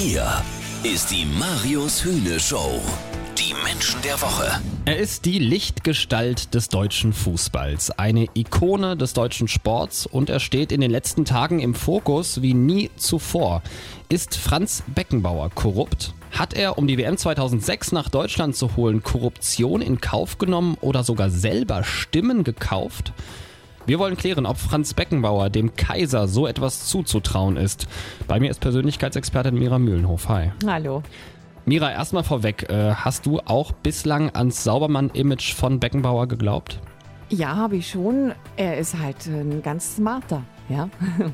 Hier ist die Marius Hühne Show. Die Menschen der Woche. Er ist die Lichtgestalt des deutschen Fußballs, eine Ikone des deutschen Sports und er steht in den letzten Tagen im Fokus wie nie zuvor. Ist Franz Beckenbauer korrupt? Hat er, um die WM 2006 nach Deutschland zu holen, Korruption in Kauf genommen oder sogar selber Stimmen gekauft? Wir wollen klären, ob Franz Beckenbauer dem Kaiser so etwas zuzutrauen ist. Bei mir ist Persönlichkeitsexpertin Mira Mühlenhof. Hi. Hallo. Mira, erstmal vorweg, hast du auch bislang ans Saubermann-Image von Beckenbauer geglaubt? Ja, habe ich schon. Er ist halt ein ganz smarter, ja.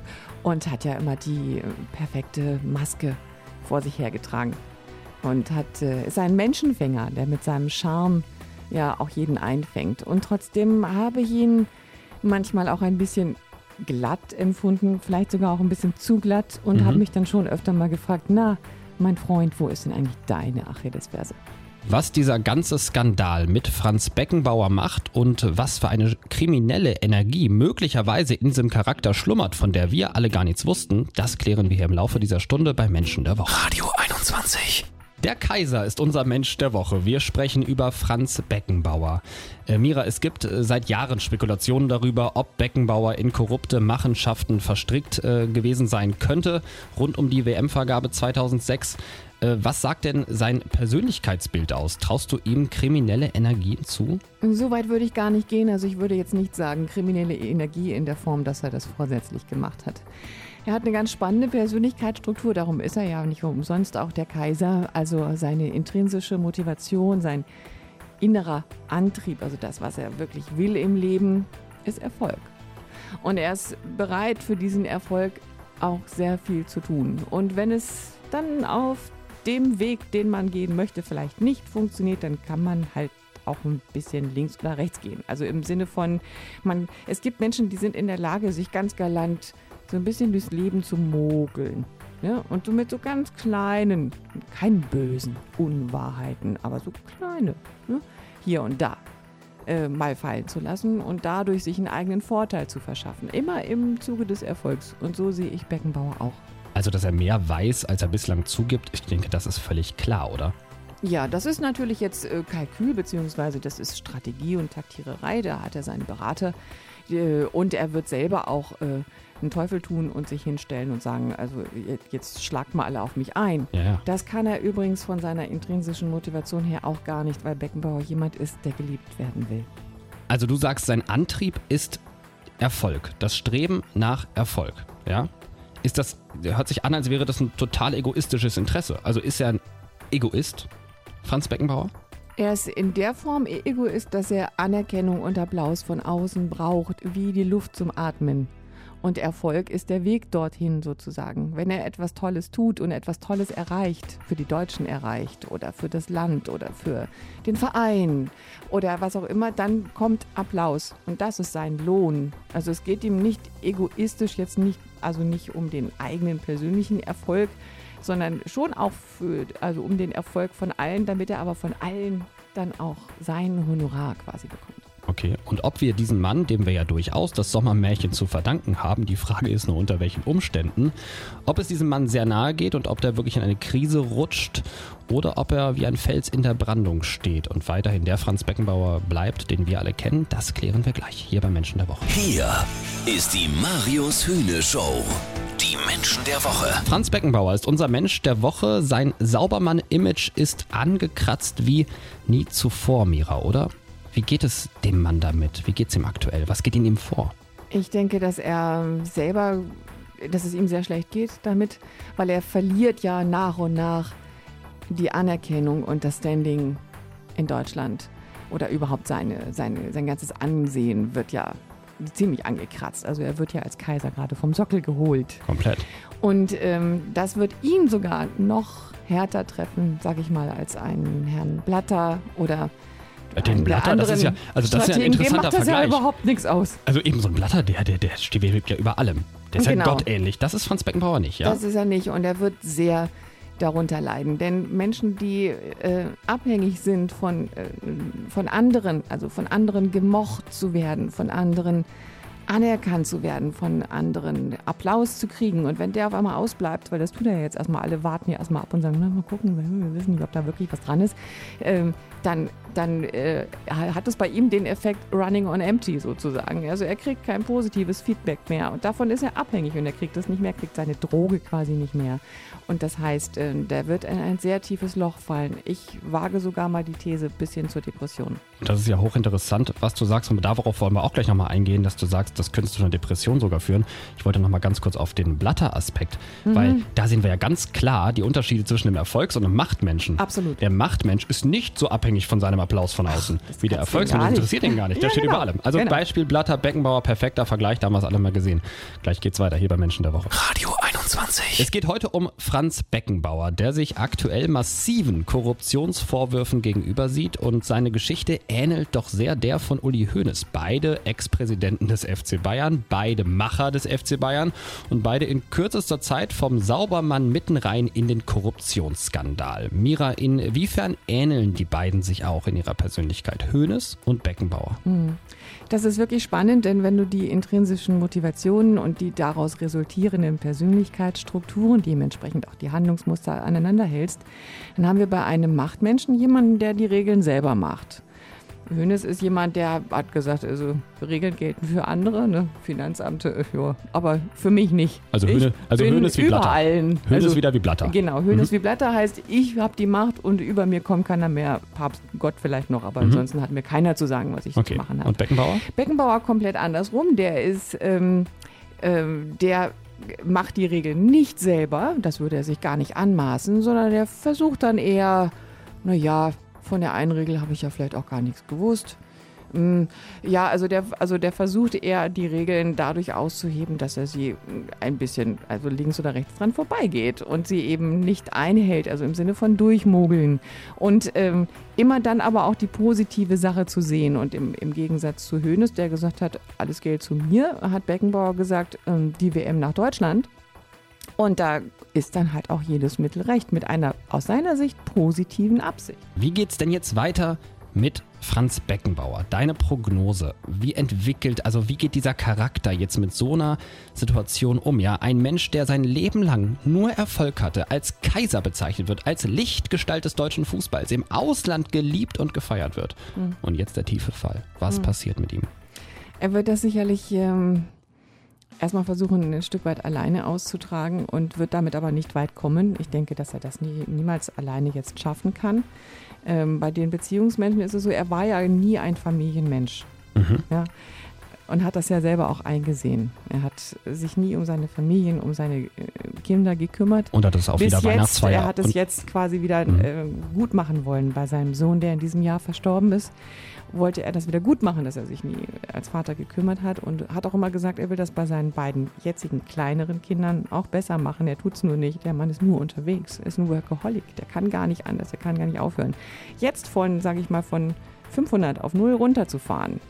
Und hat ja immer die perfekte Maske vor sich hergetragen. Und ist ein Menschenfänger, der mit seinem Charme ja auch jeden einfängt. Und trotzdem habe ich ihn manchmal auch ein bisschen glatt empfunden, vielleicht sogar auch ein bisschen zu glatt und habe mich dann schon öfter mal gefragt, na, mein Freund, wo ist denn eigentlich deine Achillesferse? Was dieser ganze Skandal mit Franz Beckenbauer macht und was für eine kriminelle Energie möglicherweise in diesem Charakter schlummert, von der wir alle gar nichts wussten, das klären wir hier im Laufe dieser Stunde bei Menschen der Woche. Radio 21. Der Kaiser ist unser Mensch der Woche. Wir sprechen über Franz Beckenbauer. Mira, es gibt seit Jahren Spekulationen darüber, ob Beckenbauer in korrupte Machenschaften verstrickt gewesen sein könnte, rund um die WM-Vergabe 2006. Was sagt denn sein Persönlichkeitsbild aus? Traust du ihm kriminelle Energien zu? So weit würde ich gar nicht gehen. Also ich würde jetzt nicht sagen, kriminelle Energie in der Form, dass er das vorsätzlich gemacht hat. Er hat eine ganz spannende Persönlichkeitsstruktur, darum ist er ja nicht umsonst auch der Kaiser. Also seine intrinsische Motivation, sein innerer Antrieb, also das, was er wirklich will im Leben, ist Erfolg. Und er ist bereit, für diesen Erfolg auch sehr viel zu tun. Und wenn es dann auf dem Weg, den man gehen möchte, vielleicht nicht funktioniert, dann kann man halt auch ein bisschen links oder rechts gehen. Also im Sinne von, es gibt Menschen, die sind in der Lage, sich ganz galant so ein bisschen durchs Leben zu mogeln. Ne? Und so mit so ganz kleinen, keinen bösen Unwahrheiten, aber so kleine, ne? Hier und da mal fallen zu lassen und dadurch sich einen eigenen Vorteil zu verschaffen. Immer im Zuge des Erfolgs. Und so sehe ich Beckenbauer auch. Also, dass er mehr weiß, als er bislang zugibt, ich denke, das ist völlig klar, oder? Ja, das ist natürlich jetzt Kalkül, beziehungsweise das ist Strategie und Taktiererei. Da hat er seinen Berater und er wird selber auch einen Teufel tun und sich hinstellen und sagen, also jetzt schlagt mal alle auf mich ein. Ja. Das kann er übrigens von seiner intrinsischen Motivation her auch gar nicht, weil Beckenbauer jemand ist, der geliebt werden will. Also du sagst, sein Antrieb ist Erfolg, das Streben nach Erfolg, ja? Hört sich an, als wäre das ein total egoistisches Interesse. Also ist er ein Egoist, Franz Beckenbauer? Er ist in der Form Egoist, dass er Anerkennung und Applaus von außen braucht, wie die Luft zum Atmen. Und Erfolg ist der Weg dorthin sozusagen. Wenn er etwas Tolles tut und etwas Tolles erreicht, für die Deutschen erreicht oder für das Land oder für den Verein oder was auch immer, dann kommt Applaus. Und das ist sein Lohn. Also es geht ihm nicht egoistisch jetzt nicht um den eigenen persönlichen Erfolg, sondern schon auch um den Erfolg von allen, damit er aber von allen dann auch sein Honorar quasi bekommt. Okay, und ob wir diesen Mann, dem wir ja durchaus das Sommermärchen zu verdanken haben, die Frage ist nur unter welchen Umständen, ob es diesem Mann sehr nahe geht und ob der wirklich in eine Krise rutscht oder ob er wie ein Fels in der Brandung steht und weiterhin der Franz Beckenbauer bleibt, den wir alle kennen, das klären wir gleich hier bei Menschen der Woche. Hier ist die Marius Hühne Show. Die Menschen der Woche. Franz Beckenbauer ist unser Mensch der Woche. Sein Saubermann-Image ist angekratzt wie nie zuvor, Mira, oder? Wie geht es dem Mann damit? Wie geht es ihm aktuell? Was geht in ihm vor? Ich denke, dass es ihm sehr schlecht geht damit, weil er verliert ja nach und nach die Anerkennung und das Standing in Deutschland. Oder überhaupt sein ganzes Ansehen wird ja ziemlich angekratzt. Also er wird ja als Kaiser gerade vom Sockel geholt. Komplett. Und das wird ihn sogar noch härter treffen, sag ich mal, als einen Herrn Blatter oder den Blatter, das ist ja ein interessanter dem macht das Vergleich. Ja überhaupt nichts aus. Also eben so ein Blatter, der steht ja über allem. Der ist ja Genau. gottähnlich. Das ist Franz Beckenbauer nicht, ja? Das ist er nicht und er wird sehr darunter leiden. Denn Menschen, die abhängig sind von anderen, also von anderen gemocht zu werden, von anderen anerkannt zu werden von anderen, Applaus zu kriegen. Und wenn der auf einmal ausbleibt, weil das tut er ja jetzt erstmal, alle warten ja erstmal ab und sagen, na, mal gucken, wir wissen nicht, ob da wirklich was dran ist, dann hat es bei ihm den Effekt Running on Empty sozusagen. Also er kriegt kein positives Feedback mehr und davon ist er abhängig und er kriegt das nicht mehr, kriegt seine Droge quasi nicht mehr. Und das heißt, der wird in ein sehr tiefes Loch fallen. Ich wage sogar mal die These bis hin zur Depression. Das ist ja hochinteressant, was du sagst, und darauf wollen wir auch gleich nochmal eingehen, dass du sagst, das könnte zu einer Depression sogar führen. Ich wollte nochmal ganz kurz auf den Blatter-Aspekt, weil da sehen wir ja ganz klar die Unterschiede zwischen dem Erfolgs- und dem Machtmenschen. Absolut. Der Machtmensch ist nicht so abhängig von seinem Applaus von außen wie der Erfolgsmensch. Das interessiert ihn gar nicht. Der steht über allem. Also Beispiel Blatter, Beckenbauer, perfekter Vergleich, da haben wir es alle mal gesehen. Gleich geht's weiter hier bei Menschen der Woche. Radio 21. Es geht heute um Franz Beckenbauer, der sich aktuell massiven Korruptionsvorwürfen gegenüber sieht und seine Geschichte ähnelt doch sehr der von Uli Hoeneß. Beide Ex-Präsidenten des FC Bayern, beide Macher des FC Bayern und beide in kürzester Zeit vom Saubermann mitten rein in den Korruptionsskandal. Mira, inwiefern ähneln die beiden sich auch in ihrer Persönlichkeit, Hoeneß und Beckenbauer? Das ist wirklich spannend, denn wenn du die intrinsischen Motivationen und die daraus resultierenden Persönlichkeitsstrukturen, dementsprechend auch die Handlungsmuster aneinander hältst, dann haben wir bei einem Machtmenschen jemanden, der die Regeln selber macht. Hoeneß ist jemand, der hat gesagt, also Regeln gelten für andere, ne? Finanzamt, ja, aber für mich nicht. Also Hoeneß wie Blatter. Hoeneß wieder wie Blatter. Genau, Hoeneß wie Blatter heißt, ich habe die Macht und über mir kommt keiner mehr, Papst, Gott vielleicht noch, aber ansonsten hat mir keiner zu sagen, was ich zu machen habe. Und Beckenbauer? Beckenbauer komplett andersrum, der ist, der macht die Regeln nicht selber, das würde er sich gar nicht anmaßen, sondern der versucht dann eher, naja, von der einen Regel habe ich ja vielleicht auch gar nichts gewusst. Ja, also der versucht eher die Regeln dadurch auszuheben, dass er sie ein bisschen, also links oder rechts dran vorbeigeht und sie eben nicht einhält, also im Sinne von durchmogeln. Und immer dann aber auch die positive Sache zu sehen. Und im Gegensatz zu Hoeneß, der gesagt hat, alles Geld zu mir, hat Beckenbauer gesagt, die WM nach Deutschland. Und da ist dann halt auch jedes Mittel recht, mit einer aus seiner Sicht positiven Absicht. Wie geht's denn jetzt weiter mit Franz Beckenbauer? Deine Prognose, wie geht dieser Charakter jetzt mit so einer Situation um? Ja, ein Mensch, der sein Leben lang nur Erfolg hatte, als Kaiser bezeichnet wird, als Lichtgestalt des deutschen Fußballs, im Ausland geliebt und gefeiert wird. Und jetzt der tiefe Fall. Was passiert mit ihm? Er wird das sicherlich erstmal versuchen, ein Stück weit alleine auszutragen und wird damit aber nicht weit kommen. Ich denke, dass er das niemals alleine jetzt schaffen kann. Bei den Beziehungsmenschen ist es so, er war ja nie ein Familienmensch. Ja, und hat das ja selber auch eingesehen. Er hat sich nie um seine Familien, um seine Kinder gekümmert. Und hat es auch wieder Weihnachtsfeier. Er hat es jetzt quasi wieder gut machen wollen bei seinem Sohn, der in diesem Jahr verstorben ist. Wollte er das wieder gut machen, dass er sich nie als Vater gekümmert hat und hat auch immer gesagt, er will das bei seinen beiden jetzigen kleineren Kindern auch besser machen. Er tut es nur nicht. Der Mann ist nur unterwegs, ist ein Workaholic. Der kann gar nicht anders, der kann gar nicht aufhören. Jetzt von 500 auf 0 runterzufahren,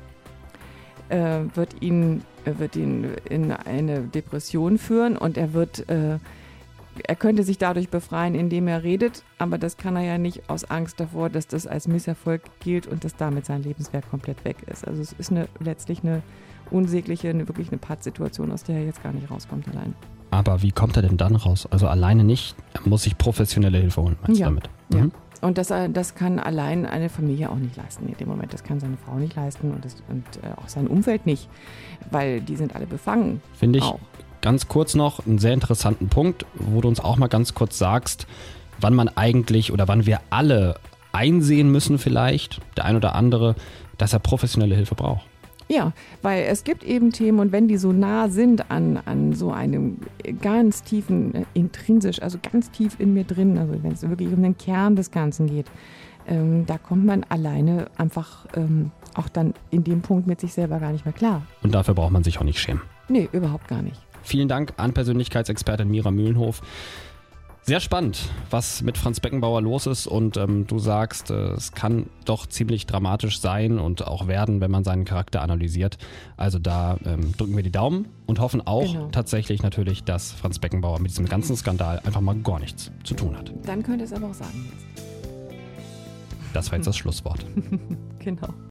wird ihn in eine Depression führen und er könnte sich dadurch befreien, indem er redet, aber das kann er ja nicht aus Angst davor, dass das als Misserfolg gilt und dass damit sein Lebenswerk komplett weg ist. Also es ist letztlich eine unsägliche, wirklich eine Pattsituation, aus der er jetzt gar nicht rauskommt allein. Aber wie kommt er denn dann raus? Also alleine nicht, er muss sich professionelle Hilfe holen, meinst du damit? Ja. Und das kann allein eine Familie auch nicht leisten in dem Moment. Das kann seine Frau nicht leisten und auch sein Umfeld nicht, weil die sind alle befangen. Finde ich auch. Ganz kurz noch einen sehr interessanten Punkt, wo du uns auch mal ganz kurz sagst, wann wir alle einsehen müssen vielleicht, der ein oder andere, dass er professionelle Hilfe braucht. Ja, weil es gibt eben Themen und wenn die so nah sind an so einem ganz tiefen, intrinsisch, also ganz tief in mir drin, also wenn es wirklich um den Kern des Ganzen geht, da kommt man alleine einfach auch dann in dem Punkt mit sich selber gar nicht mehr klar. Und dafür braucht man sich auch nicht schämen. Nee, überhaupt gar nicht. Vielen Dank an Persönlichkeitsexpertin Mira Mühlenhof. Sehr spannend, was mit Franz Beckenbauer los ist und du sagst, es kann doch ziemlich dramatisch sein und auch werden, wenn man seinen Charakter analysiert. Also da drücken wir die Daumen und hoffen auch tatsächlich natürlich, dass Franz Beckenbauer mit diesem ganzen Skandal einfach mal gar nichts zu tun hat. Dann könnte es aber auch sagen jetzt. Das war jetzt das Schlusswort. Genau.